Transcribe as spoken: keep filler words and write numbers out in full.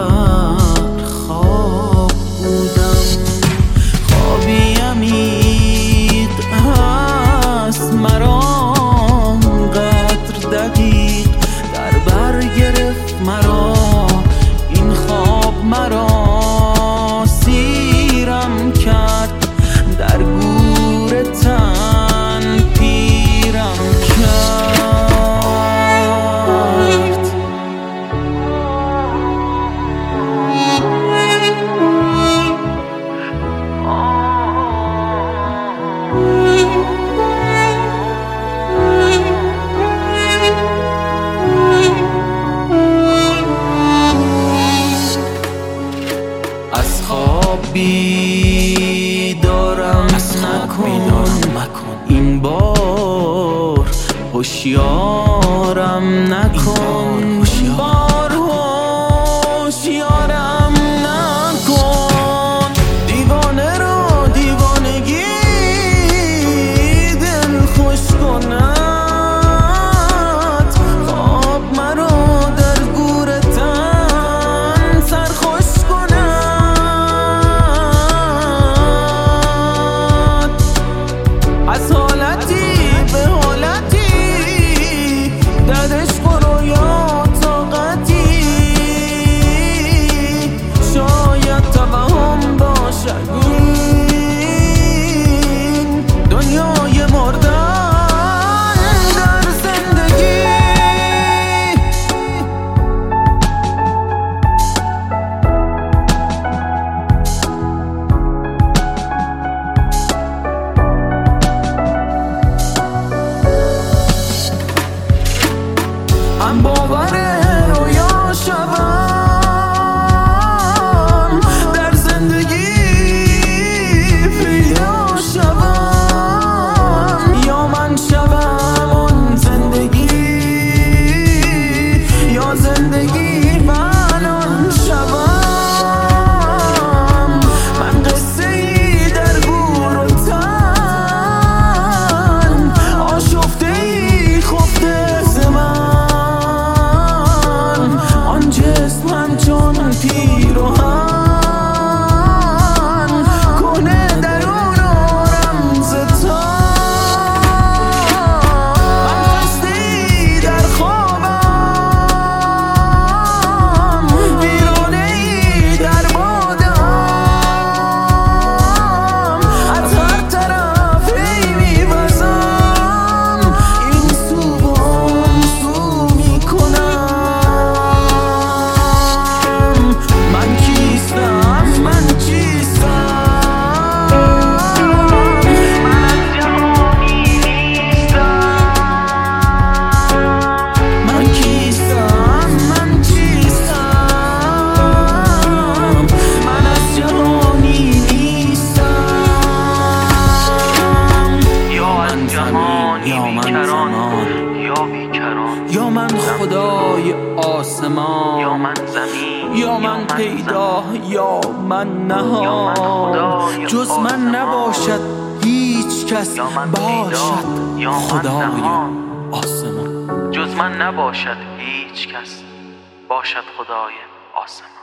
در خواب بودم. خوابی عمیق هست مرا قدر دقیق در بر گرفت مرا این خواب، مرا سیرم کرد در گور تن پیرم کرد. از خواب بیدارم نکن، این بار هوشیارم نکن، بار هوشیارم نکن. دیوانه رو دیوانگی دل خوش کند، خواب مرا در گور تن سرخوش کند. از حالتی به حالتی در عشق و رویا طاقتی، شاید توهم باشد این دنیای مردن در زندگی. من باور رویا شوم در زندگی پیدا شوم، یا من شوم اون زندگی یا زندگی من آن شوم. من قصه ای در گور و تن آشفته ای خفته ز من، آن جسم همچون پیراهن کنه درون و رمز تن. من خسته‌ای در خوابم، ویرانه‌ای در بادم، از هر طرف هی می‌وزم، این سو و آن سو می‌کنم. من کیستم؟ من چیستم؟ من از جهانی نیستم. من کیستم؟ من چیستم؟ من از جهانی نیستم. یا از جهانی بیکران یا بیکران، یا من خدای آسمان، یا من زمین، یا من پیدا یا من نهان. جز من نباشد هیچ کس، یا من باشد پیدا یا من خدای نهان. آسمان. جز من نباشد هیچ کس، باشد خدای آسمان.